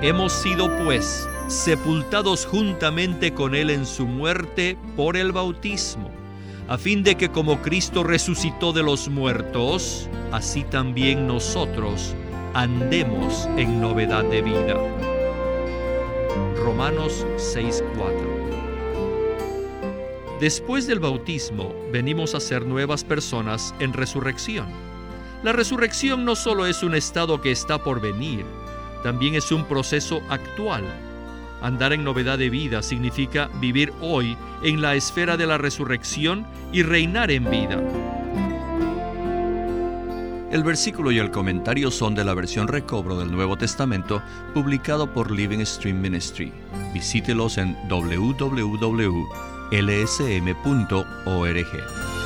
Hemos sido, pues, sepultados juntamente con Él en su muerte por el bautismo, a fin de que como Cristo resucitó de los muertos, así también nosotros andemos en novedad de vida. Romanos 6:4. Después del bautismo, venimos a ser nuevas personas en resurrección. La resurrección no solo es un estado que está por venir, también es un proceso actual. Andar en novedad de vida significa vivir hoy en la esfera de la resurrección y reinar en vida. El versículo y el comentario son de la versión Recobro del Nuevo Testamento, publicado por Living Stream Ministry. Visítelos en www.lsm.org.